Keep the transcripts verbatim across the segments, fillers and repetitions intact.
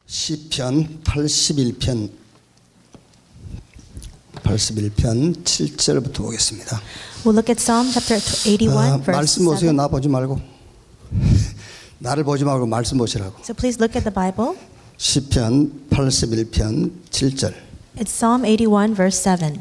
시편 팔십일 편 팔십일 편 칠 절부터 보겠습니다. We'll look at Psalm chapter eighty-one, 아, verse 말씀 보세요. seven. 나 보지 말고. 나를 보지 말고 말씀 보시라고. So please look at the Bible. 시편 팔십일 편 칠 절. It's Psalm eighty-one, verse seven.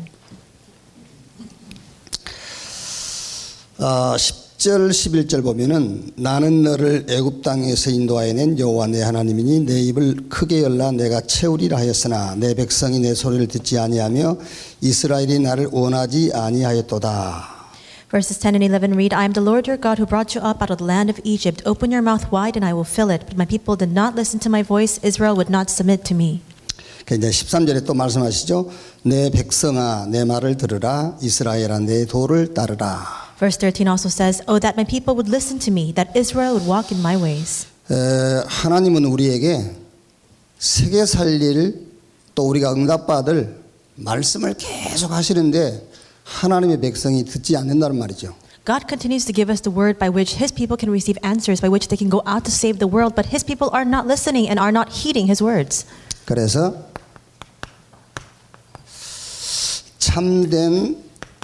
아, 십 절 십일 절 보면은 나는 너를 애굽 땅에서 인도하여 낸 여호와 내 하나님이니 내 입을 크게 열라 내가 채우리라 하였으나 내 백성이 내 소리를 듣지 아니하며 이스라엘이 나를 원하지 아니하였도다. Verses ten and eleven read, I am the Lord your God who brought you up out of the land of Egypt. Open your mouth wide and I will fill it. But my people did not listen to my voice. Israel would not submit to me. 이제 십삼 절에 또 말씀하시죠. 내 백성아 내 말을 들으라 이스라엘아 내 도를 따르라. Verse thirteen also says, Oh, that my people would listen to me, that Israel would walk in my ways. 에, 하나님은 우리에게 세계 살릴 또 우리가 응답받을 말씀을 계속 하시는데 하나님의 백성이 듣지 않는다는 말이죠. God continues to give us the word by which His people can receive answers, by which they can go out to save the world, but His people are not listening and are not heeding His words. 그래서 참된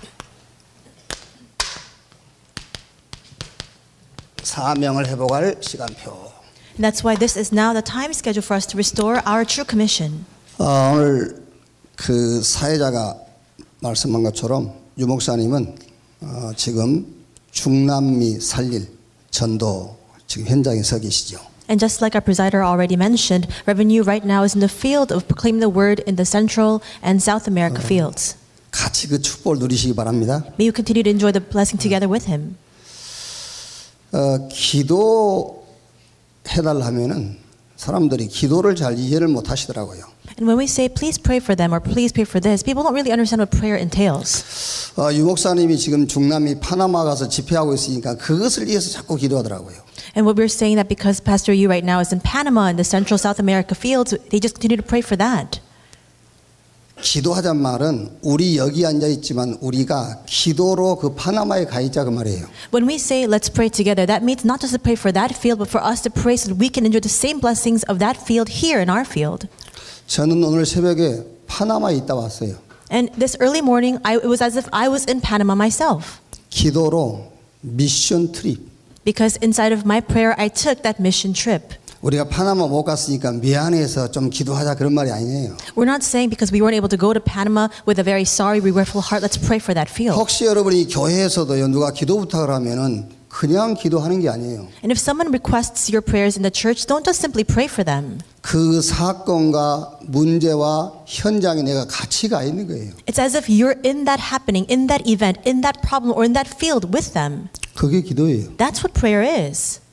사명을 회복할 시간표. And that's why this is now the time schedule for us to restore our true commission. 어, 오늘 그 사회자가 말씀한 것처럼 유 목사님은 어, 지금 중남미 살릴 전도 지금 현장에 서 계시죠. And just like our presider already mentioned, Reverend Yu right now is in the field of proclaiming the word in the Central and South America fields. 같이 그 축복을 누리시기 바랍니다. May you continue to enjoy the blessing together with him. 어, 기도 해달라 하면은 사람들이 기도를 잘 이해를 못 하시더라고요. And when we say please pray for them or please pray for this, people don't really understand what prayer entails. 어, 유 목사님이 지금 중남미 파나마 가서 집회하고 있으니까 그것을 위해서 자꾸 기도하더라고요. And what we're saying that because Pastor Yu right now is in Panama in the Central South America fields, they just continue to pray for that. 기도하자는 말은 우리 여기 앉아 있지만 우리가 기도로 그 파나마에 가 있자 그 말이에요. When we say let's pray together, that means not just to pray for that field, but for us to pray so that we can enjoy the same blessings of that field here in our field. 저는 오늘 새벽에 파나마에 있다 왔어요. And this early morning, I, it was as if I was in Panama myself. 기도로 미션 트립. Because inside of my prayer, I took that mission trip. 우리가 파나마 못 갔으니까 미안해서 좀 기도하자 그런 말이 아니에요. We're not saying because we weren't able to go to Panama with a very sorry, regretful heart, let's pray for that field. 혹시 여러분이 교회에서도요 누가 기도 부탁을 하면은 그냥 기도하는 게 아니에요. And if someone requests your prayers in the church, don't just simply pray for them. 그 사건과 문제와 현장에 내가 같이 가 있는 거예요. It's as if you're in that happening, in that event, in that problem, or in that field with them. 그게 기도예요. That's what prayer is.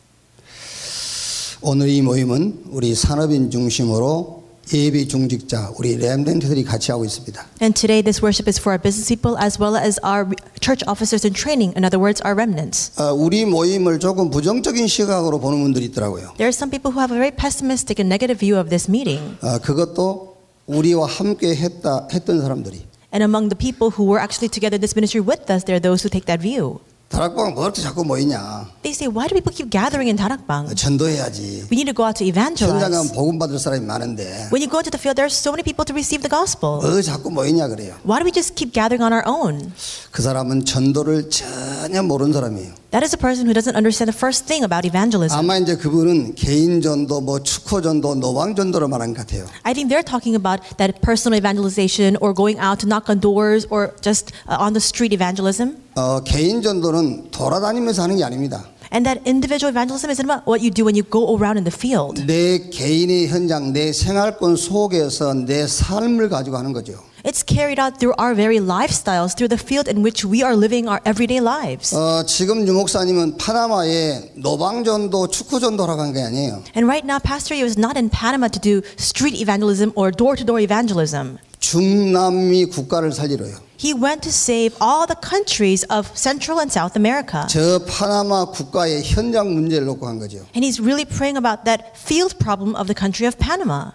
오늘 이 모임은 우리 산업인 중심으로 예비 중직자 우리 렘넌트들이 같이 하고 있습니다. And today this worship is for our business people as well as our church officers in training. In other words, our remnants. 어, 우리 모임을 조금 부정적인 시각으로 보는 분들이 있더라고요. There are some people who have a very pessimistic and negative view of this meeting. 어, 그것도 우리와 함께 했다 했던 사람들이. And among the people who were actually together in this ministry with us, there are those who take that view. 다락방 뭐 이렇게 자꾸 모이냐? They say, why do people keep gathering in Darakbang? 전도해야지. We need to go out to 현장 가면 evangelize. 복음 받을 사람이 많은데 When you go into the field, there are so many people to receive the gospel. 뭐 자꾸 모이냐 그래요. Why do we just keep gathering on our own? 그 사람은 전도를 전혀 모르는 사람이에요. That is a person who doesn't understand the first thing about evangelism. 아마 이제 그분은 개인 전도, 뭐 축호 전도, 노방 전도를 말한 것 같아요. I think they're talking about that personal evangelization or going out to knock on doors or just uh, on the street evangelism. 어, 개인 전도는 돌아다니면서 하는 게 아닙니다. And that individual evangelism isn't about what you do when you go around in the field. 내 개인의 현장, 내 생활권 속에서 내 삶을 가지고 하는 거죠. It's carried out through our very lifestyles, through the field in which we are living our everyday lives. 어, 지금 유 목사님은 파나마에 노방전도, 축구전도라고 한 게 아니에요. And right now, Pastor Yu is not in Panama to do street evangelism or door-to-door evangelism. 중남미 국가를 살리러요. He went to save all the countries of Central and South America. 저 파나마 국가의 현장 문제를 놓고 한 거죠. And he's really praying about that field problem of the country of Panama.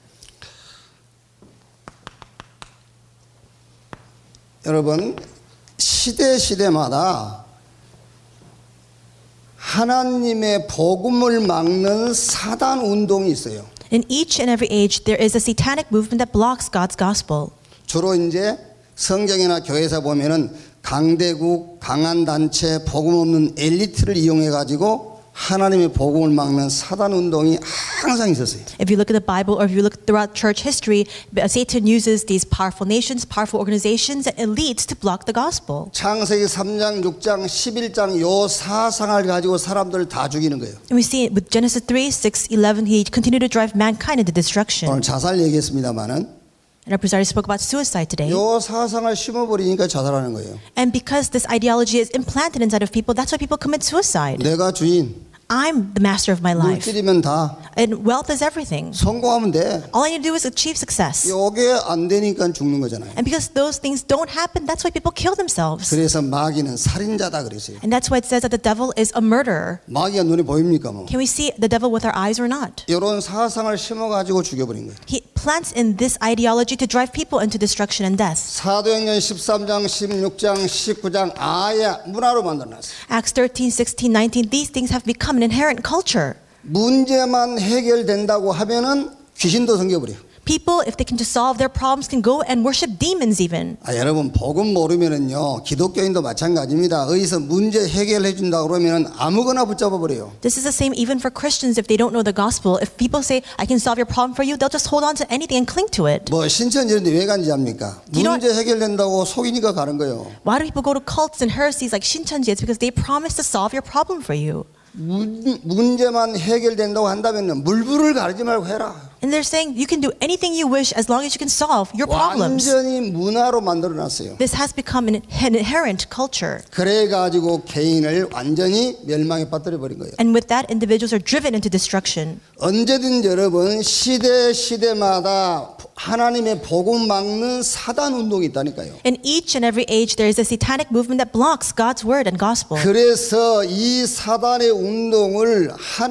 여러분, 시대 시대마다 하나님의 복음을 막는 사단 운동이 있어요. In each and every age, there is a satanic movement that blocks God's gospel. 주로 이제 성경이나 교회에서 보면은 강대국, 강한 단체, 복음 없는 엘리트를 이용해 가지고 하나님의 복음을 막는 사단 운동이 항상 있었어요. If you look at the Bible or if you look throughout church history, Satan uses these powerful nations, powerful organizations, and elites to block the gospel. 창세기 삼 장, 육 장, 십일 장 요 사상을 가지고 사람들을 다 죽이는 거예요. And we see it with Genesis three, six, eleven, he continued to drive mankind into destruction. 오늘 자살 얘기했습니다마는 And our presenter spoke about suicide today. 요 사상을 심어버리니까 자살하는 거예요. And because this ideology is implanted inside of people, that's why people commit suicide. 내가 주인, I'm the master of my life. 물질이면 다 And wealth is everything. 성공하면 돼. All I need to do is achieve success. 요게 안 되니까 죽는 거잖아요. And because those things don't happen, that's why people kill themselves. 그래서 마귀는 살인자다 그랬어요. And that's why it says that the devil is a murderer. 마귀가 눈에 보입니까 뭐? Can we see the devil with our eyes or not? 이런 사상을 심어가지고 죽여버린 거예요. He plants in this ideology to drive people into destruction and death. 사도행전 십삼 장, 십육 장, 십구 장 아예 문화로 만들어놨어요. Acts thirteen, sixteen, nineteen, these things have become an inherent culture. 문제만 해결된다고 하면은 귀신도 섬겨버려요. People, if they can just solve their problems, can go and worship demons even. 아, 여러분 복음 모르면은요 기독교인도 마찬가지입니다. 어디서 문제 해결해 준다 그러면은 아무거나 붙잡아 버려요. This is the same even for Christians if they don't know the gospel. If people say, I can solve your problem for you, they'll just hold on to anything and cling to it. 뭐 신천 이런데 왜 간지 압니까? You know 문제 해결된다고 속이니까 가는 거예요. Why do people go to cults and heresies like Shincheonji? It's because they promise to solve your problem for you. 문, 문제만 해결된다고 한다면 물불을 가리지 말고 해라. And they're saying you can do anything you wish as long as you can solve your problems. 완전히 문화로 만들어놨어요. This has become an inherent culture. 그래가지고 개인을 완전히 멸망에 빠뜨려 버린 거예요. And with that, individuals are driven into destruction. 언제든 여러분 시대 시대마다 하나님의 복음 막는 사단 운동이 있다니까요. In each and every age, there is a satanic movement that blocks God's word and gospel. 그래서 이 사단의 운동을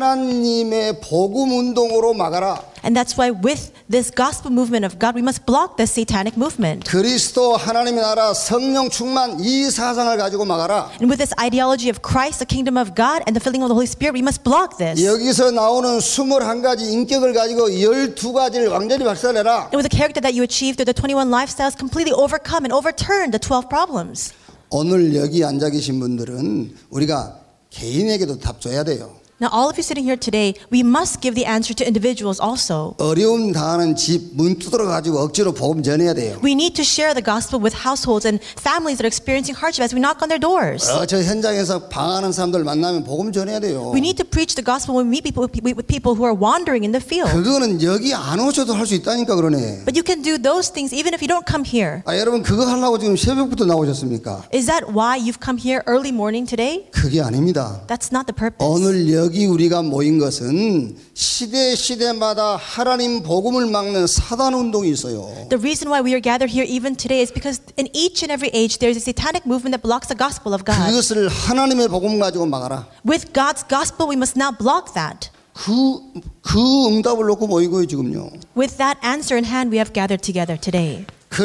하나님의 복음 운동으로 막아라. And that's why with this gospel movement of God, we must block this satanic movement. 그리스도 하나님의 나라 성령 충만 이 사상을 가지고 막아라. And with this ideology of Christ, the kingdom of God, and the filling of the Holy Spirit, we must block this. 여기서 나오는 스물한 가지 인격을 가지고 열두 가지를 완전히 박살내라. And with the character that you achieve through the twenty-one lifestyles, completely overcome and overturn the twelve problems. 오늘 여기 앉아 계신 분들은 우리가 개인에게도 답 줘야 돼요. Now, all of you sitting here today, we must give the answer to individuals also. 어려움 당하는 집 문 두드려 가지고 억지로 복음 전해야 돼요. We need to share the gospel with households and families that are experiencing hardship as we knock on their doors. 어, 저 현장에서 방황하는 사람들 만나면 복음 전해야 돼요. We need to preach the gospel when we meet people with people who are wandering in the field. 그거는 여기 안 오셔도 할 수 있다니까 그러네. But you can do those things even if you don't come here. 아, 여러분 그거 하려고 지금 새벽부터 나오셨습니까? Is that why you've come here early morning today? 그게 아닙니다. That's not the purpose. 오늘 여기 우리가 모인 것은 시대 시대마다 하나님 복음을 막는 사단 운동이 있어요. The reason why we are gathered here even today is because in each and every age there is a satanic movement that blocks the gospel of God. 그것을 하나님의 복음 가지고 막아라. With God's gospel, we must now block that. 그, 그 응답을 놓고 모이고요 지금요. With that answer in hand, we have gathered together today.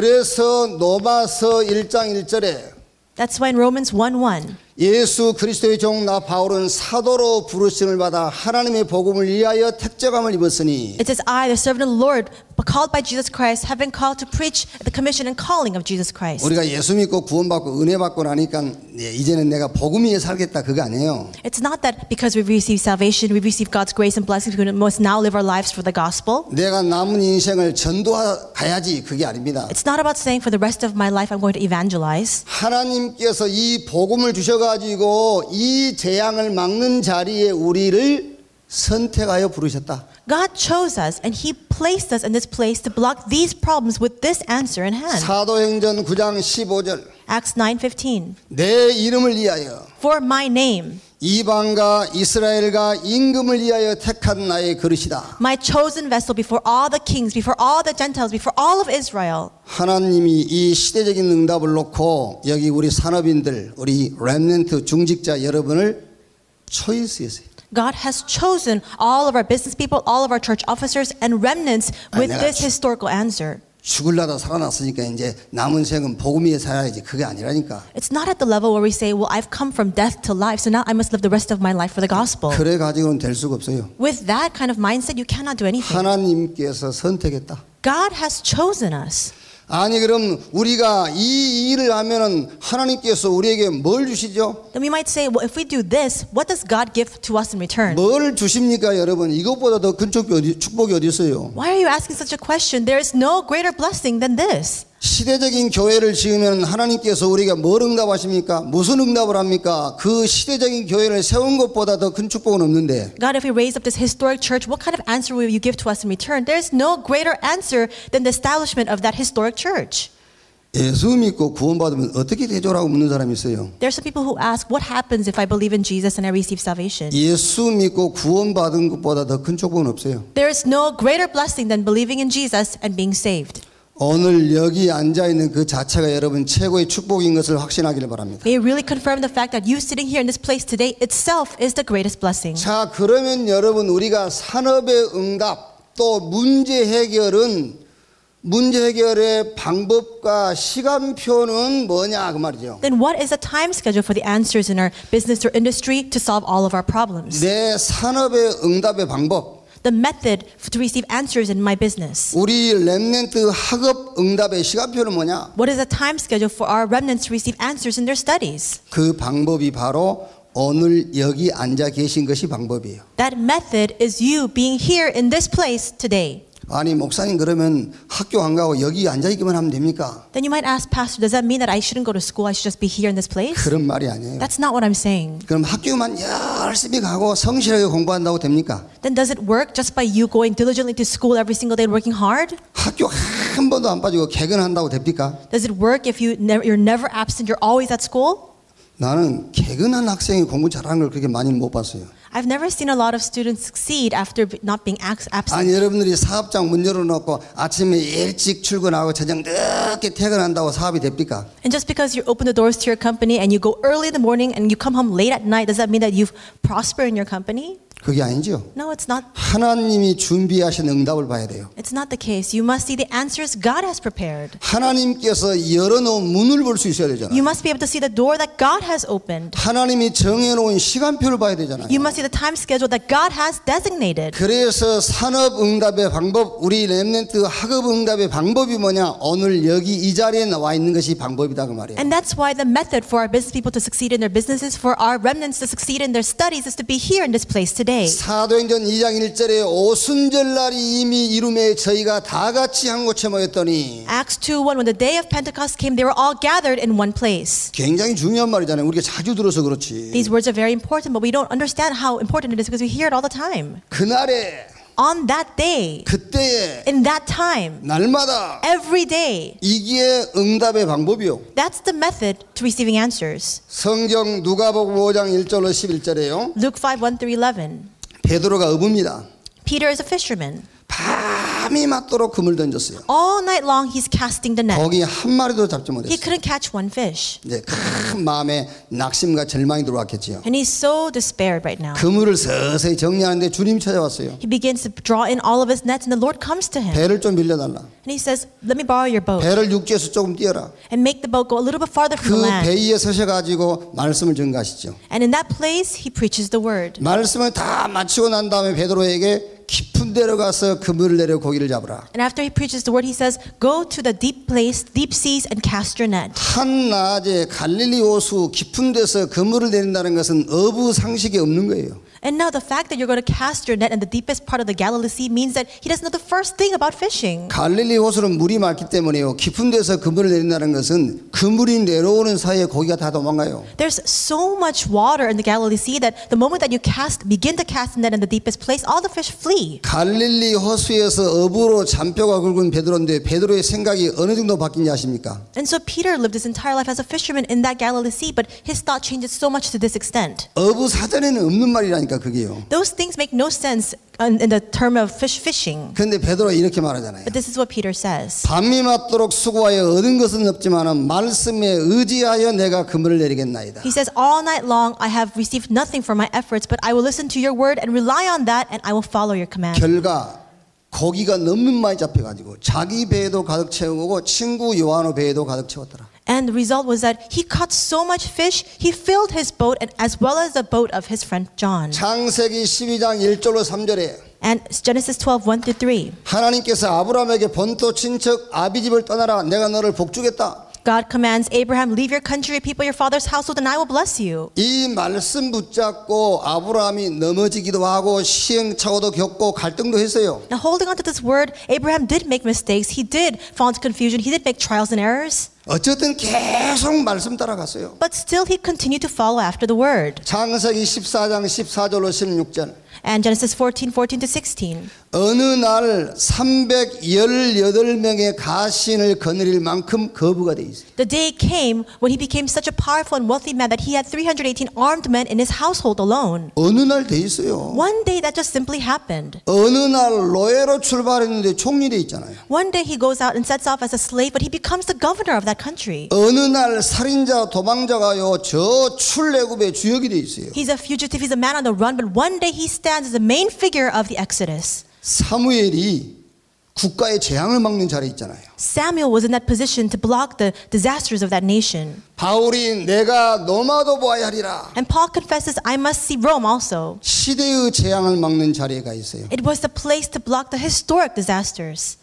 그래서 로마서 일 장 일 절에 That's why in Romans one one, 예수 그리스도의 종 나 바울은 사도로 부르심을 받아 하나님의 복음을 위하여 택정함을 입었으니 it says, I, the servant of the Lord, called by Jesus Christ, have been called to preach the commission and calling of Jesus Christ. 우리가 예수 믿고 구원받고 은혜 받고 나니까 이제는 내가 복음 위에 살겠다 그거 아니에요. It's not that because we've received salvation, we've received God's grace and blessings, we must now live our lives for the gospel. 내가 남은 인생을 전도가야지 그게 아닙니다. It's not about saying for the rest of my life I'm going to evangelize. 하나님께서 이 복음을 주셔가지고 이 재앙을 막는 자리에 우리를 선택하여 부르셨다. God chose us and He placed us in this place to block these problems with this answer in hand. 사도행전 구 장 십오 절 Acts nine fifteen. 내 이름을 위하여 For my name, 이방과 이스라엘과 임금을 위하여 택한 나의 그릇이다. my chosen vessel before all the kings, before all the Gentiles, before all of Israel. 하나님이 이 시대적인 응답을 놓고 여기 우리 산업인들, 우리 렘넌트 중직자 여러분을 초이스했어요. God has chosen all of our business people, all of our church officers and remnants with 내가 this historical answer. 죽을라다 살아났으니까 이제 남은 생은 복음 위에 살아야지. 그게 아니라니까. It's not at the level where we say, well, I've come from death to life, so now I must live the rest of my life for the gospel. 그래 가지고는 될 수가 없어요. With that kind of mindset, you cannot do anything. 하나님께서 선택했다. God has chosen us. 아니 그럼 우리가 이 일을 하면은 하나님께서 우리에게 뭘 주시죠? Then we might say, well, if we do this, what does God give to us in return? 뭘 주십니까, 여러분? 이것보다 더 큰 축복이 어디, 축복이 어디 있어요? Why are you asking such a question? There is no greater blessing than this. 시대적인 교회를 지으면 하나님께서 우리가 뭘 응답하십니까? 무슨 응답을 합니까? 그 시대적인 교회를 세운 것보다 더 큰 축복은 없는데. God, if we raise up this historic church, what kind of answer will you give to us in return? There is no greater answer than the establishment of that historic church. 예수 믿고 구원받으면 어떻게 되죠라고 묻는 사람이 있어요. There are some people who ask, what happens if I believe in Jesus and I receive salvation? 예수 믿고 구원받은 것보다 더 큰 축복은 없어요. There is no greater blessing than believing in Jesus and being saved. 오늘 여기 앉아있는 그 자체가 여러분 최고의 축복인 것을 확신하기를 바랍니다. May you really confirm the fact that you sitting here in this place today itself is the greatest blessing. 자, 그러면 여러분 우리가 산업의 응답 또 문제 해결은 문제 해결의 방법과 시간표는 뭐냐 그 말이죠. Then what is the time schedule for the answers in our business or industry to solve all of our problems? 내 산업의 응답의 방법. The method to receive answers in my business. 우리 렘넌트 학업 응답의 시간표는 뭐냐? What is the time schedule for our remnants to receive answers in their studies? 그 방법이 바로 오늘 여기 앉아 계신 것이 방법이에요. That method is you being here in this place today. 아니 목사님 그러면 학교 안 가고 여기 앉아 있기만 하면 됩니까? Then you might ask, Pastor, does that mean that I shouldn't go to school? I should just be here in this place? 그런 말이 아니에요. That's not what I'm saying. 그럼 학교만 열심히 가고 성실하게 공부한다고 됩니까? Then does it work just by you going diligently to school every single day and working hard? 학교 한 번도 안 빠지고 개근한다고 됩니까? Does it work if you never, you're never absent, you're always at school? 나는 개근한 학생이 공부 잘하는 걸 그렇게 많이 못 봤어요. I've never seen a lot of students succeed after not being absent. 아니 여러분들이 사업장 문 열어놓고 아침에 일찍 출근하고 저녁 늦게 퇴근한다고 사업이 됩니까? And just because you open the doors to your company and you go early in the morning and you come home late at night, does that mean that you've prospered in your company? 그게 아니죠. No, it's not. 하나님이 준비하신 응답을 봐야 돼요. It's not the case. You must see the answers God has prepared. 하나님께서 열어놓은 문을 볼 수 있어야 되잖아요. You must be able to see the door that God has opened. 하나님이 정해놓은 시간표를 봐야 되잖아요. You must see the time schedule that God has designated. 그래서 산업 응답의 방법, 우리 렘넌트 학업 응답의 방법이 뭐냐? 오늘 여기 이 자리에 나와 있는 것이 방법이다 그 말이에요. And that's why the method for our business people to succeed in their businesses, for our remnants to succeed in their studies, is to be here in this place today. 사도행전 이 장 일 절에 오순절날이 이미 이름에 저희가 다 같이 한 곳에 모였더니 Acts two one, when the day of Pentecost came, they were all gathered in one place. 굉장히 중요한 말이잖아요. 우리가 자주 들어서 그렇지. These words are very important, but we don't understand how important it is because we hear it all the time. 그날에 On that day, 그때에 in that time, 날마다 every day, 이게 응답의 방법이요. that's the method to receiving answers. 성경 누가복음 오 장 일 절로 십일 절에요. Luke five one through eleven. 베드로가 어부입니다. Peter is a fisherman. 밤이 맞도록 그물 던졌어요. All night long, he's casting the net. 거기 한 마리도 잡지 He 못했어요. couldn't catch one fish. 이제 큰 마음에 낙심과 절망이 들어왔겠지요. And he's so despaired right now. 그물을 서서히 정리하는데 주님이 찾아왔어요. He begins to draw in all of his nets, and the Lord comes to him. 배를 좀 빌려달라. And he says, let me borrow your boat 배를 육지에서 조금 띄어라. and make the boat go a little bit farther from 그 the land. 배 위에 서셔가지고 말씀을 전가하시죠. And in that place, he preaches the word. 말씀을 다 마치고 난 다음에 베드로에게 깊은 데로 가서 그물을 내려 고기를 잡으라. And after he preaches the word, he says, go to the deep place, deep seas, and cast your net. 한 낮에 갈릴리 호수 깊은 데서 그물을 내린다는 것은 어부 상식이 없는 거예요. And now the fact that you're going to cast your net in the deepest part of the Galilee Sea means that he doesn't know the first thing about fishing. 갈릴리 호수는 물이 맑기 때문에요. 깊은 데서 그물을 내린다는 것은 그물이 내려오는 사이에 고기가 다 도망가요. There's so much water in the Galilee Sea that the moment that you cast, begin to cast the net in the deepest place, all the fish flee. 갈릴리 호수에서 어부로 잔뼈가 굵은 베드로인데 베드로의 생각이 어느 정도 바뀐지 아십니까? And so Peter lived his entire life as a fisherman in that Galilee Sea, but his thought changes so much to this extent. 어부 사전에는 없는 말이라니까 그게요. Those things make no sense in, in the term of fish fishing. 그런데 베드로가 이렇게 말하잖아요. But this is what Peter says. 밤이 맞도록 수고하여 얻은 것은 없지만 말씀에 의지하여 내가 그물을 내리겠나이다. He says, all night long I have received nothing for my efforts, but I will listen to your word and rely on that, and I will follow your command. 결과 고기가 너무 많이 잡혀가지고 자기 배에도 가득 채우고 친구 요한의 배에도 가득 채웠더라. And the result was that he caught so much fish, he filled his boat and as well as the boat of his friend John. 창세기 십이 장 일 절로 삼 절에 And Genesis twelve, one through three. 하나님께서 아브라함에게 본토 친척 아비집을 떠나라 내가 너를 복주겠다. God commands Abraham, leave your country, people, your father's household, and I will bless you. 이 말씀 붙잡고 아브라함이 넘어지기도 하고 시행착오도 겪고 갈등도 했어요. Now holding on to this word, Abraham did make mistakes. He did fall into confusion. He did make trials and errors. 어쨌든 계속 말씀 따라갔어요. But still he continued to follow after the word. 창세기 십사 장 십사 절로 십육 절. And Genesis fourteen, fourteen to sixteen. 어느 날 삼백십팔 명의 가신을 거느릴 만큼 거부가 돼 있어요. The day came when he became such a powerful and wealthy man that he had three hundred eighteen armed men in his household alone. 어느 날 돼 있어요. One day that just simply happened. 어느 날 노예로 출발했는데 총리돼 있잖아요. One day he goes out and sets off as a slave, but he becomes the governor of that country. 어느 날 살인자 도망자가요 저 출애굽의 주역이 돼 있어요. He's a fugitive, he's a man on the run, but one day he stands as the main figure of the Exodus. 사무엘이 국가의 재앙을 막는 자리에 있잖아요. Samuel was in that position to block the disasters of that nation. 바울이 내가 로마도 보아야 하리라. And Paul confesses, I must see Rome also. 시대의 재앙을 막는 자리에 가 있어요. It was the place to block the historic disasters.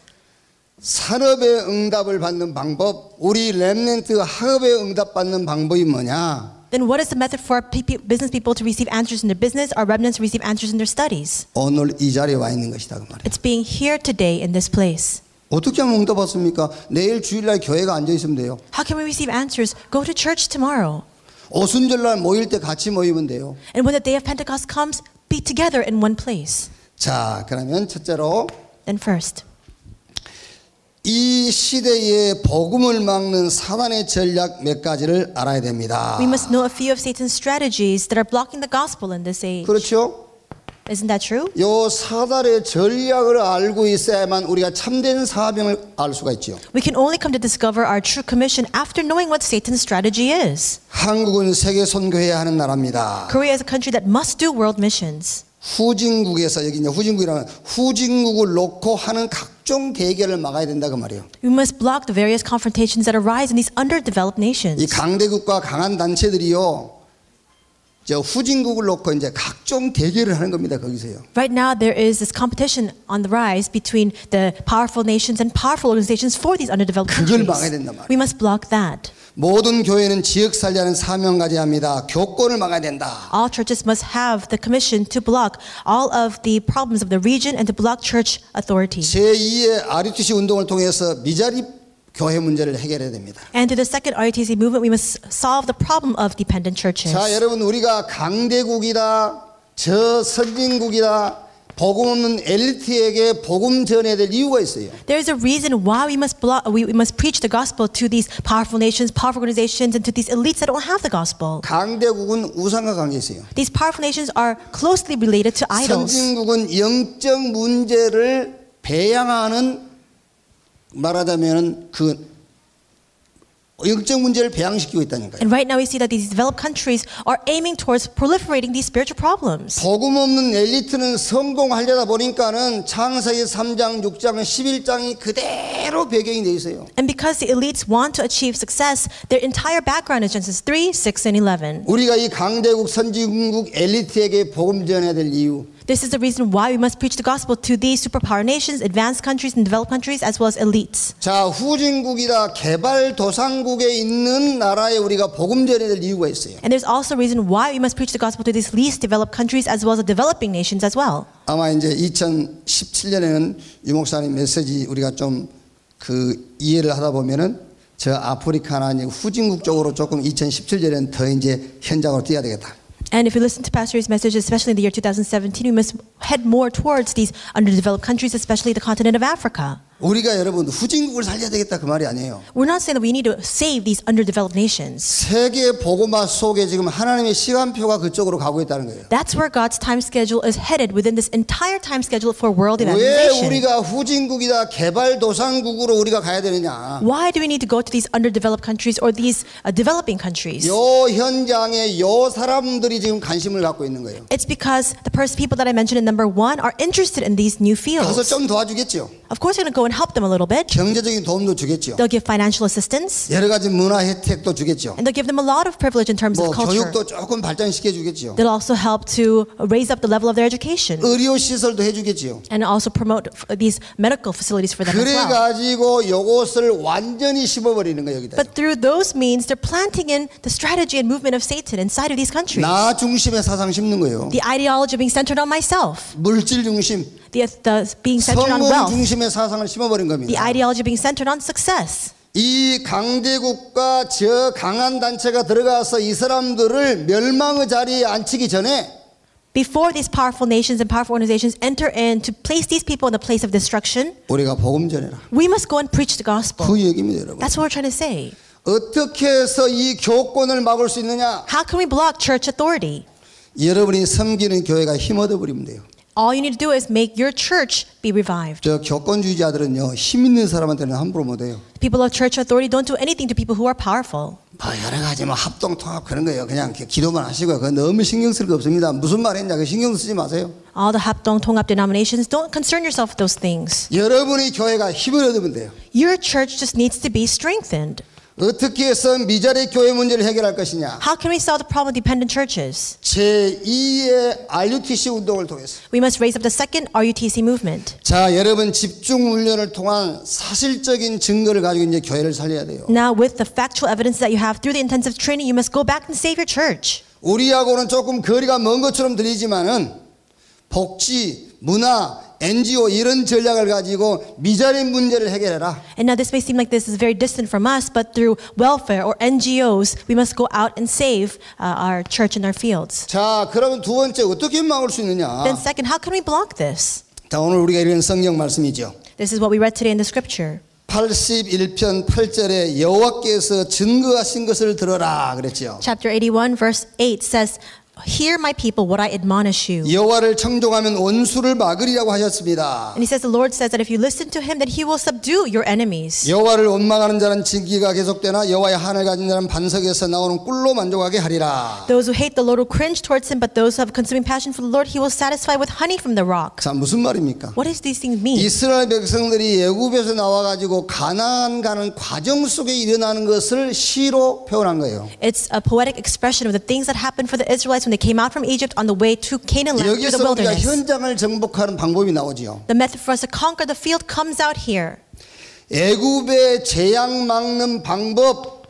산업의 응답을 받는 방법, 우리 렘넌트 학업의 응답 받는 방법이 뭐냐? Then what is the method for people, business people to receive answers in their business, or remnants to receive answers in their studies? 오늘 이 자리에 와 있는 것이다 그 말이에요. It's being here today in this place. 어떻게 하면 응답 받습니까? 내일 주일날 교회가 앉아 있으면 돼요. How can we receive answers? Go to church tomorrow. 오순절날 모일 때 같이 모이면 돼요. And when the day of Pentecost comes, be together in one place. 자, 그러면 첫째로 Then first, 이 시대의 복음을 막는 사단의 전략 몇 가지를 알아야 됩니다. we must know a few of Satan's strategies that are blocking the gospel in this age. 그렇죠? Isn't that true? 요 사단의 전략을 알고 있어야만 우리가 참된 사명을 알 수가 있죠. We can only come to discover our true commission after knowing what Satan's strategy is. 한국은 세계 선교해야 하는 나라입니다. Korea is a country that must do world missions. 후진국에서 여기 이제 후진국이라면 후진국을 놓고 하는 각종 대결을 막아야 된다 그 말이에요. We must block the various confrontations that arise in these underdeveloped 이 nations. 강대국과 강한 단체들이요, 저 후진국을 놓고 이제 각종 대결을 하는 겁니다. 거기서요. Right now, there is this competition on the rise between the powerful nations and powerful organizations for these underdeveloped 그걸 countries. 막아야 된단 말이에요. We must block that. 모든 교회는 지역 살리는 사명 가져야 합니다. 교권을 막아야 된다. All churches must have the commission to block all of the problems of the region and to block church authority. 제이의 아르티시 운동을 통해서 미자립 교회 문제를 해결해야 됩니다. And through the second R U T C movement, we must solve the problem of dependent churches. 자, 여러분 우리가 강대국이다, 저 선진국이다, 복음 없는 엘리트에게 복음 전해야 될 이유가 있어요. There is a reason why we must block, we, we must preach the gospel to these powerful nations, powerful organizations, and to these elites that don't have the gospel. 강대국은 우상과 관계 있어요. These powerful nations are closely related to idols. 선진국은 영적 문제를 배양하는, 말하자면 그 영적 문제를 배양시키고 있다니까요. And right now we see that these developed countries are aiming towards proliferating these spiritual problems. 복음 없는 엘리트는 성공하려다 보니까는 창세기 삼 장, 육 장, 십일 장이 그대로 배경이 돼 있어요. And because the elites want to achieve success, their entire background is Genesis three, six, and eleven. 우리가 이 강대국 선진국 엘리트에게 복음 전해야 될 이유. This is the reason why we must preach the gospel to these superpower nations, advanced countries, and developed countries, as well as elites. 자, 후진국이다 개발도상국에 있는 나라에 우리가 복음 전해야 될 이유가 있어요. And there's also a reason why we must preach the gospel to these least developed countries, as well as the developing nations as well. 아마 이제 이천십칠 년에는 유 목사님 메시지 우리가 좀 그 이해를 하다 보면은 저 아프리카나 이제 후진국 쪽으로 조금 이천십칠 년에는 더 이제 현장으로 뛰어야 되겠다. And if you listen to Pastor's message, especially in the year two thousand seventeen, we must head more towards these underdeveloped countries, especially the continent of Africa. 우리가 여러분 후진국을 살려야 되겠다 그 말이 아니에요. We're not saying that we need to save these underdeveloped nations. 세계 복음화 속에 지금 하나님의 시간표가 그쪽으로 가고 있다는 거예요. That's where God's time schedule is headed within this entire time schedule for world 왜 evangelization. 우리가 후진국이다 개발도상국으로 우리가 가야 되느냐? Why do we need to go to these underdeveloped countries or these uh, developing countries? 요 현장에 요 사람들이 지금 관심을 갖고 있는 거예요. It's because the first people that I mentioned in number one are interested in these new 가서 fields. 좀 도와주겠죠. Of course, they're going to go and help them a little bit. 경제적인 도움도 주겠죠. They'll give financial assistance, 여러 가지 문화 혜택도 주겠죠. and they'll give them a lot of privilege in terms 뭐 of culture. 교육도 조금 발전시켜 주겠죠. They'll also help to raise up the level of their education 의료 시설도 해주겠지요. and also promote f- these medical facilities for them as 그래 well. 가지고 요것을 완전히 심어버리는 거예요 여기다. But through those means, they're planting in the strategy and movement of Satan inside of these countries. 나 중심의 사상 심는 거예요. The ideology of being centered on myself, 물질 중심, the, the being centered on 성공 wealth, 중심의 사상을 심어버린 the 겁니다. ideology of being centered on success. 이 강대국과 저 강한 단체가 들어가서 이 사람들을 멸망의 자리에 앉히기 전에 Before these powerful nations and powerful organizations enter in to place these people in the place of destruction, 우리가 복음 전해라. we must go and preach the gospel. 그 얘기입니다, 여러분. That's what we're trying to say. 어떻게 해서 이 교권을 막을 수 있느냐? How can we block church authority? 여러분이 섬기는 교회가 힘얻어 버리면 돼요. All you need to do is make your church be revived. 저 교권주의자들은요, 힘 있는 사람한테는 함부로 못 해요. People of church authority don't do anything to people who are powerful. 뭐 여러 가지 뭐 합동 통합 그런 거예요. 그냥 기도만 하시고요. 그거 너무 신경 쓸 거 없습니다. 무슨 말 했냐? 그 신경 쓰지 마세요. All the 합동 통합 denominations, don't concern yourself with those things. 여러분의 교회가 힘을 얻으면 돼요. Your church just needs to be strengthened. 어떻게 해서 미자립 교회 문제를 해결할 것이냐? How can we solve the problem of dependent churches? 제이의 알유티씨 운동을 통해서. We must raise up the second R U T C movement. 자, 여러분 집중 훈련을 통한 사실적인 증거를 가지고 이제 교회를 살려야 돼요. Now, with the factual evidence that you have through the intensive training, you must go back and save your church. 우리하고는 조금 거리가 먼 것처럼 들리지만은 복지, 문화, 엔지오 이런 전략을 가지고 미자립 문제를 해결해라. And now this may seem like this is very distant from us, but through welfare or N G Os, we must go out and save uh, our church and our fields. 자, 그러면 두 번째 어떻게 막을 수 있느냐? Then second, how can we block this? 자, 오늘 우리가 읽은 성경 말씀이죠. This is what we read today in the scripture. 팔십일 편 팔 절에 여호와께서 증거하신 것을 들어라 그랬죠. Chapter eighty-one, verse eight says, Hear my people what I admonish you. 여호와를 청종하면 원수를 막으리라고 하셨습니다. And he says, the Lord says that if you listen to him, then he will subdue your enemies. 여호와를 원망하는 자는 징기가 계속되나 여호와의 한을 가진 자는 반석에서 나오는 꿀로 만족하게 하리라. Those who hate the Lord will cringe towards him, but those who have consuming passion for the Lord, he will satisfy with honey from the rock. 자, 무슨 말입니까? What does these things mean? 이스라엘 백성들이 애굽에서 나와가지고 가나안 가는 과정 속에 일어나는 것을 시로 표현한 거예요. It's a poetic expression of the things that happened for the Israelites when they came out from Egypt on the way to Canaan land through the 여기서 우리가 wilderness. 현장을 정복하는 방법이 나오지요. The method for us to conquer the field comes out here. 애굽의 재앙 막는 방법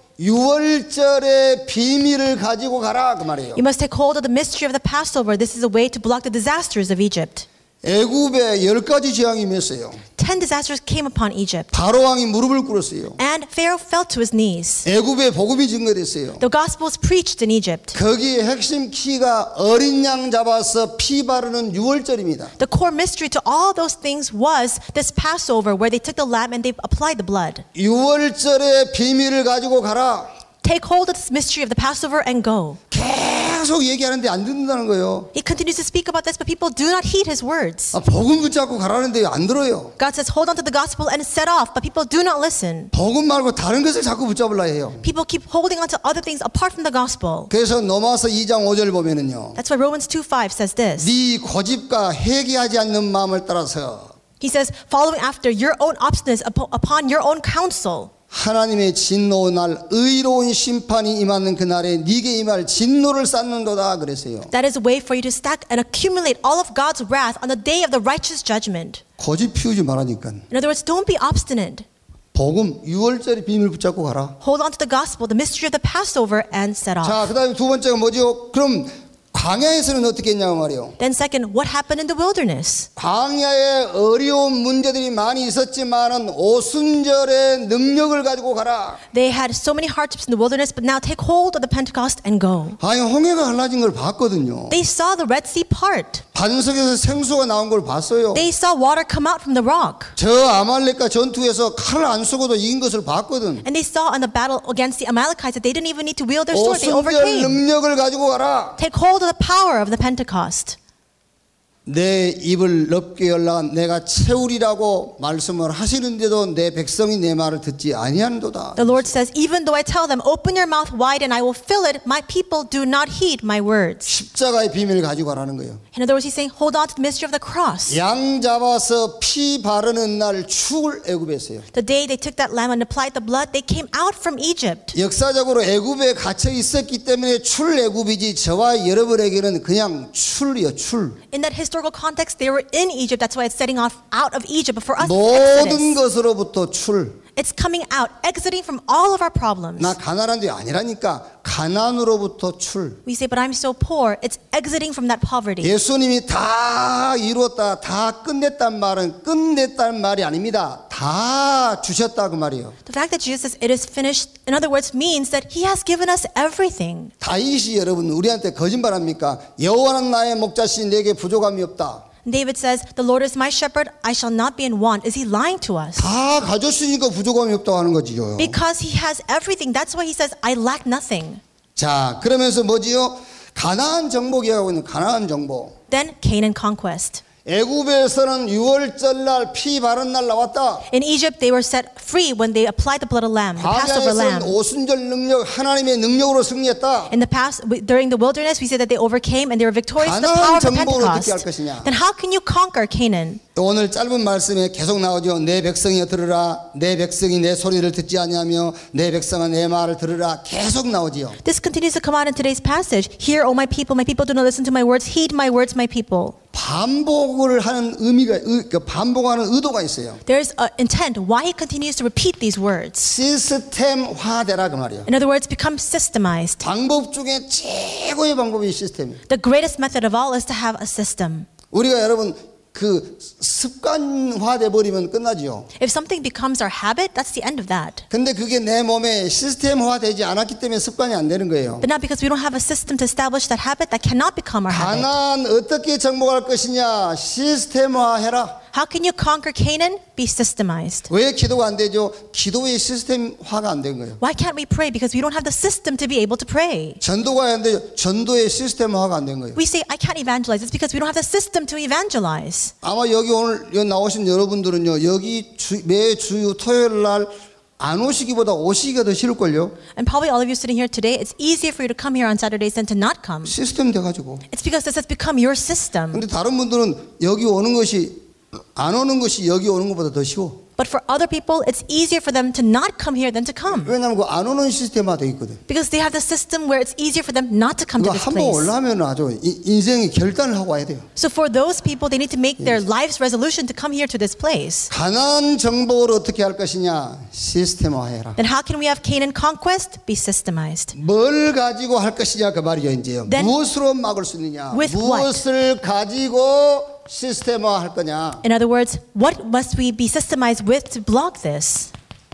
유월절의 비밀을 가지고 가라 그 말이에요. You must take hold of the mystery of the Passover. This is a way to block the disasters of Egypt. 애굽에 열 가지 재앙이 임했어요. Ten disasters came upon Egypt. 바로 왕이 무릎을 꿇었어요. And Pharaoh fell to his knees. 애굽에 복음이 증거됐어요. The gospel was preached in Egypt. 거기에 핵심 키가 어린 양 잡아서 피 바르는 유월절입니다. The core mystery to all those things was this Passover where they took the lamb and they applied the blood. 유월절의 비밀을 가지고 가라. Take hold of this mystery of the Passover and go. 계속 얘기하는데 안 듣는다는 거예요. He continues to speak about this, but people do not heed his words. 아, 복음 붙잡고 가라는데 안 들어요. God says, hold on to the gospel and set off, but people do not listen. 복음 말고 다른 것을 자꾸 붙잡으려 해요. People keep holding on to other things apart from the gospel. 그래서 로마서 이 장 오 절 보면은요. That's why Romans two five says this. 네 고집과 회개하지 않는 마음을 따라서 He says, following after your own obstinance upo- upon your own counsel. 하나님의 진노 날 의로운 심판이 임하는 그날에 네게 임할 진노를 쌓는도다 그랬어요. That is a way for you to stack and accumulate all of God's wrath on the day of the righteous judgment. 고집 피우지 말라니까. In other words, don't be obstinate. 복음 유월절의 비밀 붙잡고 가라. Hold on to the gospel, the mystery of the Passover, and set off. 자, 그다음에 두 번째가 뭐죠? 그럼 광야에서는 어떻게 했냐고 말이에요. Then second, what happened in the wilderness? 광야에 어려운 문제들이 많이 있었지만은 오순절의 능력을 가지고 가라. They had so many hardships in the wilderness, but now take hold of the Pentecost and go. 아니 홍해가 갈라진 걸 봤거든요. They saw the Red Sea part. 반석에서 생수가 나온 걸 봤어요. They saw water come out from the rock. 저 아말렉과 전투에서 칼을 안 쓰고도 이긴 것을 봤거든. And they saw in the battle against the Amalekites that they didn't even need to wield their sword. They 오순절 overcame. 능력을 가지고 가라. Take hold of the power of the Pentecost. 내 입을 넓게 열라 내가 채우리라고 말씀을 하시는데도 내 백성이 내 말을 듣지 아니하는도다. The Lord says, even though I tell them, open your mouth wide and I will fill it, my people do not heed my words. 십자가의 비밀을 가지고 가라는 거예요. In other words, he's saying, hold on to the mystery of the cross. 양 잡아서 피 바르는 날 출을 애굽했어요. The day they took that lamb and applied the blood, they came out from Egypt. 역사적으로 애굽에 갇혀 있었기 때문에 출 애굽이지 저와 여러분에게는 그냥 출이요 출. In that historical context, they were in Egypt. That's why it's setting off out of Egypt. But for us, 모든 Exodus, 것으로부터 출. it's coming out, exiting from all of our problems. 나 가난한 데 아니라니까 가난으로부터 출. We say, but I'm so poor. It's exiting from that poverty. 예수님이 다 이루었다, 다 끝냈단 말은 끝냈단 말이 아닙니다. 다 주셨다 그 말이에요. The fact that Jesus says it is finished, in other words, means that He has given us everything. 다윗이 여러분 우리한테 거짓말합니까? 여호와는 나의 목자시 내게 부족함이 없다. David says, the Lord is my shepherd, I shall not be in want. Is he lying to us? 다 가졌으니까 부족함이 없다고 하는 거지요. Because he has everything. That's why he says, I lack nothing. 자, 그러면서 뭐지요? 가나안 정복이라고 있는 가나안 정복. Then Canaan conquest. 애굽에서는 유월절 날 피 바른 날 나왔다. In Egypt, they were set free when they applied the blood of lamb, the Passover 광야에서는 lamb. 오순절 능력 하나님의 능력으로 승리했다. In the past, during the wilderness, we said that they overcame and they were victorious in the power of the 가나안 정복을 어떻게 할 Pentecost. 것이냐? Then how can you conquer Canaan? 오늘 짧은 말씀에 계속 나오죠. 내 백성이여 들으라. 내 백성이 내 소리를 듣지 아니하며 내 백성아 내 말을 들으라. 계속 나오지요. This continues to come out in today's passage. Hear, O my people, my people do not listen to my words. Heed my words, my people. 반복을 하는 의미가 의, 그 반복하는 의도가 있어요. There's an intent why he continues to repeat these words. 시스템화되라 그 말이에요. In other words, become systemized. 방법 중에 최고의 방법이 시스템이에요. The greatest method of all is to have a system. 우리가 여러분 그 습관화돼 버리면 끝나지요. If something becomes our habit, that's the end of that. 근데 그게 내 몸에 시스템화되지 않았기 때문에 습관이 안 되는 거예요. But not because we don't have a system to establish that habit, that cannot become our habit. 가나안 어떻게 정복할 것이냐? 시스템화해라. How can you conquer Canaan? Be systemized. 왜 기도가 안 되죠? 기도의 시스템화가 안 된 거예요. Why can't we pray? Because we don't have the system to be able to pray. 전도가 안 되죠. 전도의 시스템화가 안 된 거예요. We say, I can't evangelize. It's because we don't have the system to evangelize. 아마 여기 오늘 여기 나오신 여러분들은요. 여기 주, 매주 토요일 날 안 오시기보다 오시기가 더 싫을걸요. And probably all of you sitting here today, it's easier for you to come here on Saturdays than to not come. 시스템 돼가지고. It's because this has become your system. 근데 다른 분들은 여기 오는 것이 안 오는 것이 여기 오는 것보다 더 쉬워. But for other people, it's easier for them to not come here than to come. 왜냐하면 그 안 오는 시스템화 돼 있거든. Because they have the system where it's easier for them not to come to 그거 this 한번 place. 올라면 아주 이- 인생의 결단을 하고 와야 돼요. So for those people, they need to make their life's resolution to come here to this place. 가나안 정복을 어떻게 할 것이냐? 시스템화해라. Then how can we have Canaan conquest? Be systemized. 뭘 가지고 할 것이냐 그 말이죠 이제요. Then 무엇으로 막을 수 있느냐? with what? 무엇을 가지고 시스템화 할 거냐? In other words, what must we be systemized with to block this?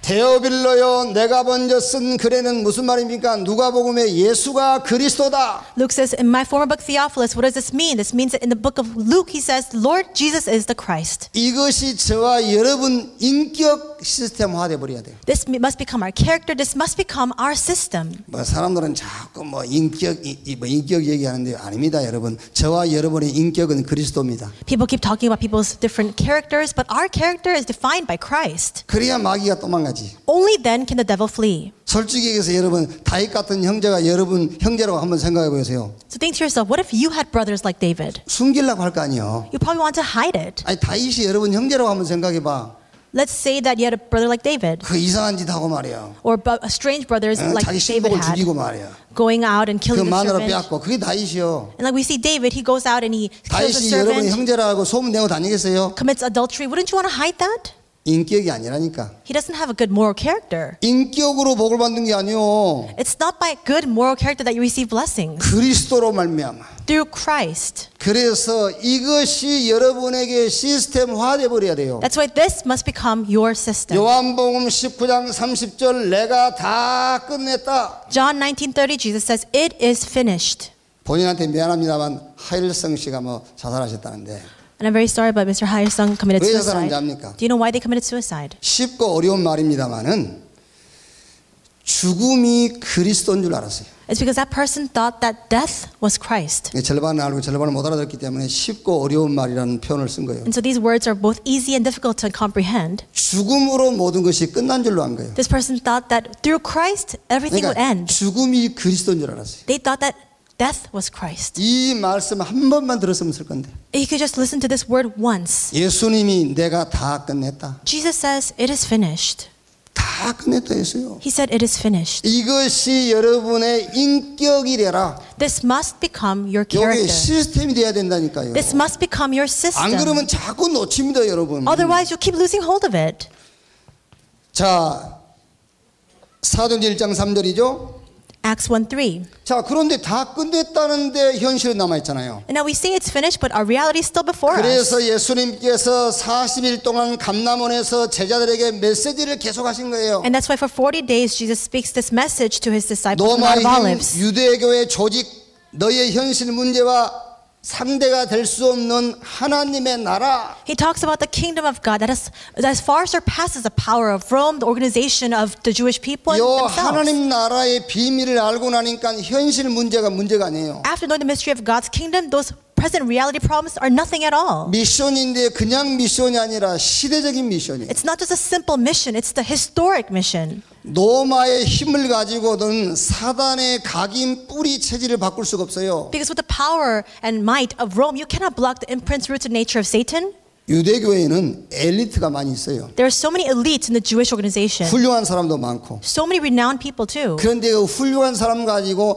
데오빌로요 내가 먼저 쓴 글에는 무슨 말입니까? 누가복음에 예수가 그리스도다. Luke says, in my former book Theophilus, what does this mean? This means that in the book of Luke, he says, Lord Jesus is the Christ. 이것이 저와 여러분 인격 시스템화돼 버려야 돼요. This must become our character. This must become our system. 뭐 사람들은 자꾸 뭐 인격 이, 이, 뭐 인격 얘기하는데 아닙니다, 여러분. 저와 여러분의 인격은 그리스도입니다. People keep talking about people's different characters, but our character is defined by Christ. 그래야 마귀가 도망가지. Only then can the devil flee. 솔직히 얘기해서 여러분 다윗 같은 형제가 여러분 형제라고 한번 생각해 보세요. So think to yourself, what if you had brothers like David? 숨기려고 할 거 아니에요. You probably want to hide it. 아니 다윗이 여러분 형제라고 한번 생각해 봐. Let's say that you had a brother like David, 그 이상한 짓 하고 말이야. or bu- strange brothers 어, like 자기 David 신복을 had, 죽이고 말이야. going out and 그 killing the 마누라 servant. 빼앗고 그게 다윗이요. And like we see David, he goes out and he kills the 다윗이 여러분 servant, 형제라고 소문 내고 다니겠어요? commits adultery. Wouldn't you want to hide that? 인격이 아니라니까. He doesn't have a good moral character. 인격으로 복을 받는 게 아니요. It's not by good moral character that you receive blessings. 그리스도로 말미암아. Through Christ. 그래서 이것이 여러분에게 시스템화돼 버려야 돼요. That's why this must become your system. 요한복음 십구 장 삼십 절 내가 다 끝냈다. John nineteen thirty, Jesus says, "It is finished." 본인한테 미안합니다만 하일성 씨가 뭐 자살하셨다는데 And I'm very sorry, but Mister Hail-sung committed 왜 suicide. 자살한지 압니까? Do you know why they committed suicide? 쉽고 어려운 말입니다만은 죽음이 그리스도인 줄 알았어요. It's because that person thought that death was Christ. 절반을 알고 절반을 못 알아듣기 때문에 쉽고 어려운 말이라는 표현을 쓴 거예요. And so these words are both easy and difficult to comprehend. 죽음으로 모든 것이 끝난 줄로 한 거예요. This person thought that through Christ, everything would 그러니까 end. 죽음이 그리스도인 줄 알았어요. They thought that death was Christ. 이 말씀 한 번만 들었으면 쓸 건데. You could just listen to this word once. 예수님이 내가 다 끝냈다. Jesus says, "It is finished." 다 끝냈다 했어요. He said, "It is finished." 이것이 여러분의 인격이 되라. This must become your 이게 character. 시스템이 돼야 된다니까요. This must become your 안 system. 그러면 자꾸 놓칩니다, 여러분. Otherwise, you'll keep losing hold of it. 자, 사도행전 일 장 삼 절이죠. Acts one three. 자, 그런데 다 끝냈다는데 현실은 남아 있잖아요. And now we say it's finished, but our reality is still before us. 그래서 예수님께서 사십 일 동안 감람원에서 제자들에게 메시지를 계속하신 거예요. And that's why for forty days Jesus speaks this message to his disciples on the Mount 로마의 of 힘, Olives. 유대교의 조직, 너의 현실 문제와 상대가 될 수 없는 하나님의 나라. He talks about the kingdom of God that, has, that as far surpasses the power of Rome, the organization of the Jewish people and 요 themselves. 하나님 나라의 비밀을 알고 나니까 현실 문제가 문제가 아니에요. After knowing the mystery of God's kingdom, those present reality problems are nothing at all. 미션인데 그냥 미션이 아니라 시대적인 미션이에요. It's not just a simple mission, it's the historic mission. 로마의 힘을 가지고는 사단의 각인 뿌리 체질을 바꿀 수가 없어요. Because with the power and might of Rome, you cannot block the imprint rooted nature of Satan. 유대교에는 엘리트가 많이 있어요. There are so many elites in the Jewish organization. 훌륭한 사람도 많고. So many renowned people too. 그런데 그 훌륭한 사람 가지고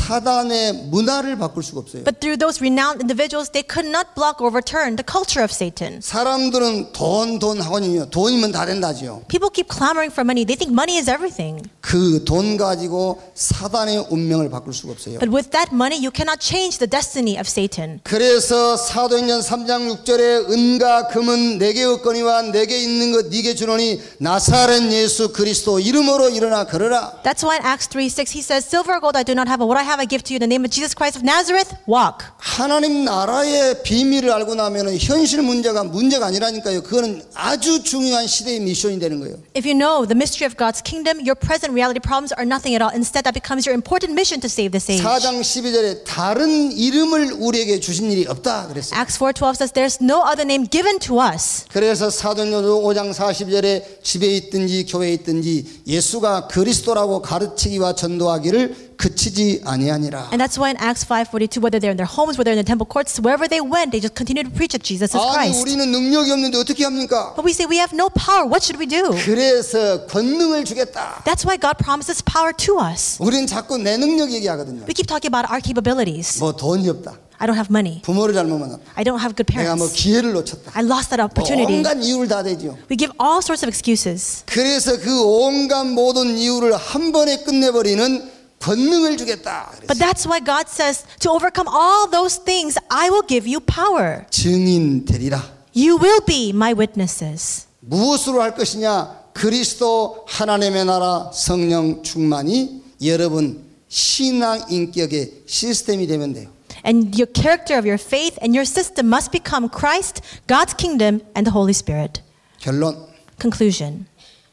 사단의 문화를 바꿀 수가 없어요. But through those renowned individuals, they could not block or overturn the culture of Satan. 사람들은 돈, 돈 하거든요. 돈이면 다 된다죠. People keep clamoring for money. They think money is everything. 그 돈 가지고 사단의 운명을 바꿀 수가 없어요. But with that money, you cannot change the destiny of Satan. 그래서 사도행전 삼 장 육 절에 은과 금은 내게 없거니와 내게 있는 것 네게 주노니 나사렛 예수 그리스도 이름으로 일어나 걸어라. That's why in Acts three six he says, "Silver or gold I do not have, but what I have I give to you. In the name of Jesus Christ of Nazareth, walk." 하나님 나라의 비밀을 알고 나면은 현실 문제가 문제가 아니라니까요. 그거는 아주 중요한 시대의 미션이 되는 거예요. If you know the mystery of God's kingdom, your present reality problems are nothing at all. Instead, that becomes your important mission to save this age. 사 장 십이 절에 다른 이름을 우리에게 주신 일이 없다 그랬어요. Acts four twelve says, "There's no other name given to us." 그래서 사도행전 오 장 사십 절에 집에 있든지 교회에 있든지 예수가 그리스도라고 가르치기와 전도하기를 그치지 아니하니라. And that's why in Acts five forty-two, whether they're in their homes, whether in the temple courts, wherever they went, they just continued to preach that Jesus is 아니 Christ. 우리는 능력이 없는데 어떻게 합니까? But we say we have no power. What should we do? 그래서 권능을 주겠다. That's why God promises power to us. 우리는 자꾸 내 능력 얘기하거든요. We keep talking about our capabilities. 뭐 돈이 없다. I don't have money. 부모를 잘못 만났다. I don't have good 내가 뭐 parents. 기회를 놓쳤다. I lost that 뭐 opportunity. 온갖 이유를 다 대죠. We give all sorts of excuses. 그래서 그 온갖 모든 이유를 한 번에 끝내버리는 권능을 주겠다. But that's why God says, to overcome all those things, I will give you power. 증인 되리라. You will be my witnesses. 무엇으로 할 것이냐? 그리스도 하나님의 나라 성령 충만이 여러분 신앙 인격의 시스템이 되면 돼요. And your character of your faith and your system must become Christ, God's kingdom, and the Holy Spirit. 결론. Conclusion.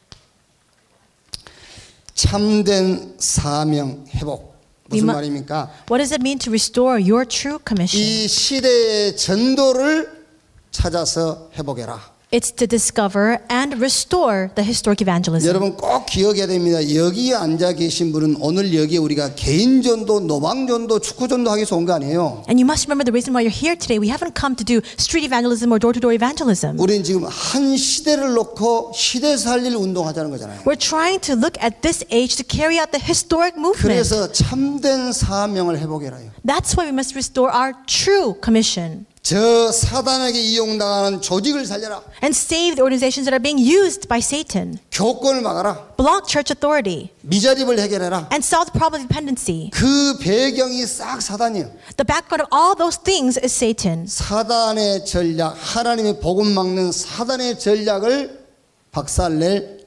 참된 사명 회복. 무슨 미마- 말입니까? What does it mean to restore your true commission? 이 시대의 전도를 찾아서 회복해라. It's to discover and restore the historic evangelism. 여러분 꼭 기억해야 됩니다. 여기에 앉아 계신 분은 오늘 여기에 우리가 개인전도, 노방전도, 축구전도 하기 위해서 온 거 아니에요. And you must remember the reason why you're here today. We haven't come to do street evangelism or door-to-door evangelism. 우리는 지금 한 시대를 놓고 시대 살릴 운동하자는 거잖아요. We're trying to look at this age to carry out the historic movement. 그래서 참된 사명을 회복해라요. That's why we must restore our true commission. 저 사단에게 이용당하는 조직을 살려라. And save the organizations that are being used by Satan. 교권을 막아라. Block church authority. 미자립을 해결해라. And solve the problem of dependency. 그 배경이 싹 사단이에요. The background of all those things is Satan. 사단의 전략, 하나님의 복음 막는 사단의 전략을 박살낼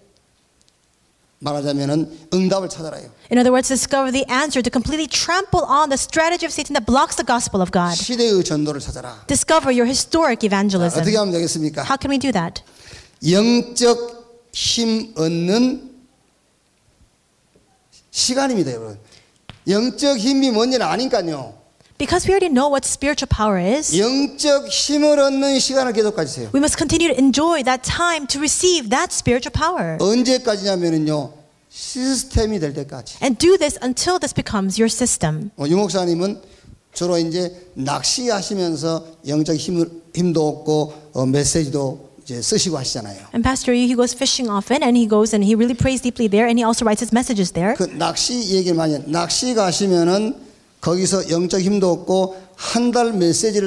말하자면은 응답을 찾아라요. In other words, discover the answer to completely trample on the strategy of Satan that blocks the gospel of God. 시대의 전도를 찾아라. Discover your historic evangelism. 어떻게 하면 되겠습니까? How can we do that? 영적 힘 얻는 시간입니다, 여러분. 영적 힘이 뭔지는 아니까요. Because we already know what spiritual power is, 영적 힘을 얻는 시간을 계속 가지세요. we must continue to enjoy that time to receive that spiritual power. 언제까지냐면은요, 시스템이 될 때까지. And do this until this becomes your system. 어, 유 목사님은 주로 이제 낚시하시면서 영적 힘을 힘도 얻고 어, 메시지도 이제 쓰시고 하시잖아요. And Pastor Yu, he goes fishing often, and he goes and he really prays deeply there, and he also writes his messages there. 그 낚시 얘기를 많이 해요. 낚시 가시면은 거기서 영적 힘도 얻고 한 달 메시지를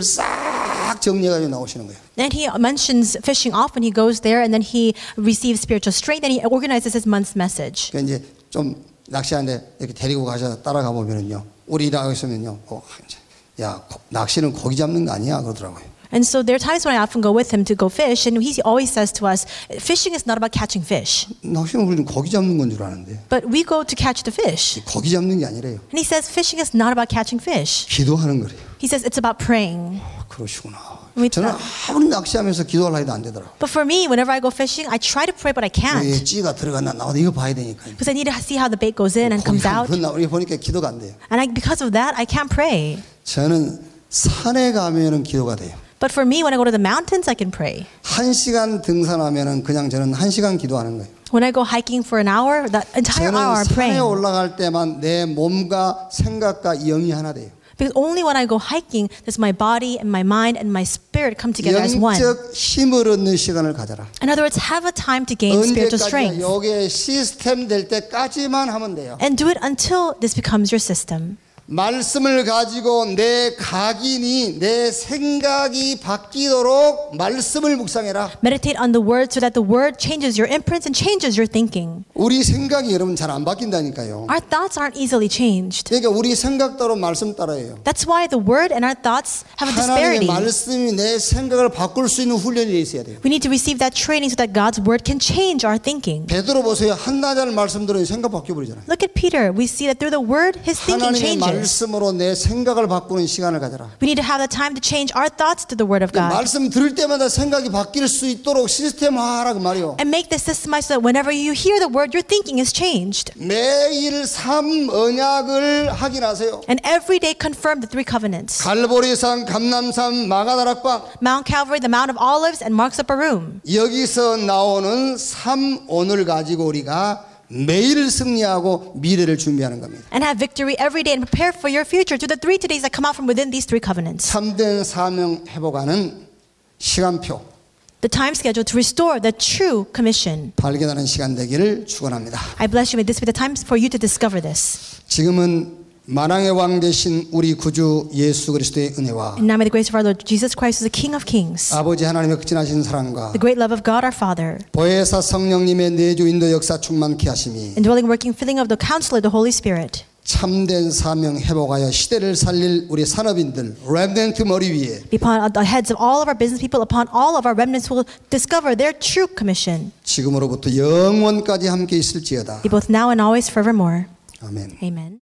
싹 정리해가지고 나오시는 거예요. And he mentions fishing often. He goes there, and then he receives spiritual strength, and he organizes his month's message. 그러니까 이제 좀 낚시하는데 이렇게 데리고 가셔서 따라가 보면은요, 우리 일하고 있으면요, 어, 야 고, 낚시는 고기 잡는 거 아니야 그러더라고요. And so there are times when I often go with him to go fish, and he always says to us, fishing is not about catching fish. 낚시는 우리는 고기 잡는 건 줄 아는데 But we go to catch the fish. 고기 잡는 게 아니래요. And he says fishing is not about catching fish. 기도하는 거래요. He says it's about praying. 아, 그러시구나. We 저는 아무리 낚시하면서 기도하려 해도 안 되더라고요. But for me, whenever I go fishing, I try to pray, but I can't. 왜 찌가 들어갔나 나와도 이거 봐야 되니까요. Because I need to see how the bait goes in and comes out. 고기가 나오니 보니까 기도가 안 돼요. And I, because of that, I can't pray. 저는 산에 가면은 기도가 돼요. But for me, when I go to the mountains, I can pray. 한 시간 등산하면은 그냥 저는 한 시간 기도하는 거예요. When I go hiking for an hour, that entire hour 저는 I'm 산에 praying. 올라갈 때만 내 몸과 생각과 영이 하나 돼요. Because only when I go hiking does my body and my mind and my spirit come together as one. 영적 힘을 얻는 시간을 가져라. In other words, have a time to gain spiritual strength. 언제까지나 이게 시스템 될 때까지만 하면 돼요. And do it until this becomes your system. 말씀을 가지고 내 각인이 내 생각이 바뀌도록 말씀을 묵상해라. Meditate on the word so that the word changes your imprints and changes your thinking. 우리 생각이 여러분 잘 안 바뀐다니까요. Our thoughts aren't easily changed. 그러니까 우리 생각대로 말씀 따라해요. That's why the word and our thoughts have a 하나님의 disparity. 말씀이 내 생각을 바꿀 수 있는 훈련이 있어야 돼요. We need to receive that training so that God's word can change our thinking. 베드로 보세요. 한나절 말씀 들으니 생각 바뀌어 버리잖아요. Look at Peter. We see that through the word, his thinking 하나님의 changes. 말씀으로 내 생각을 바꾸는 시간을 가져라. We need to have the time to change our thoughts to the word of God. 말씀 들을 때마다 생각이 바뀔 수 있도록 시스템화하라 그 말이요. And make this systemized so that whenever you hear the word, your thinking is changed. 매일 삼 언약을 확인하세요. And every day confirm the three covenants. 갈보리산, 감람산, 마가다락방. Mount Calvary, the Mount of Olives, and Marks Upper Room. 여기서 나오는 삼 언을 가지고 우리가 매일 승리하고 미래를 준비하는 겁니다. And have victory every day and prepare for your future to the three todays that come out from within these three covenants. 참된 사명 회복하는 시간표 The time schedule to restore the true commission. 발견하는 시간 되기를 축원합니다. I bless you. May this be the time for you to discover this. 지금은 만왕의 왕 되신 우리 구주 예수 그리스도의 은혜와 And now may the grace of our Lord Jesus Christ, who is the King of Kings, 아버지 하나님의 극진하신 사랑과 the great love of God our Father, 보혜사 성령님의 내주 인도 역사 충만케 하심이 indwelling working filling of the Counselor, the Holy Spirit, 참된 사명 회복하여 시대를 살릴 우리 산업인들 렘넌트 머리 위에 be upon the heads of all of our business people, upon all of our remnants who will discover their true commission, 지금으로부터 영원까지 함께 있을지어다. be both now and always forevermore. 아멘. Amen.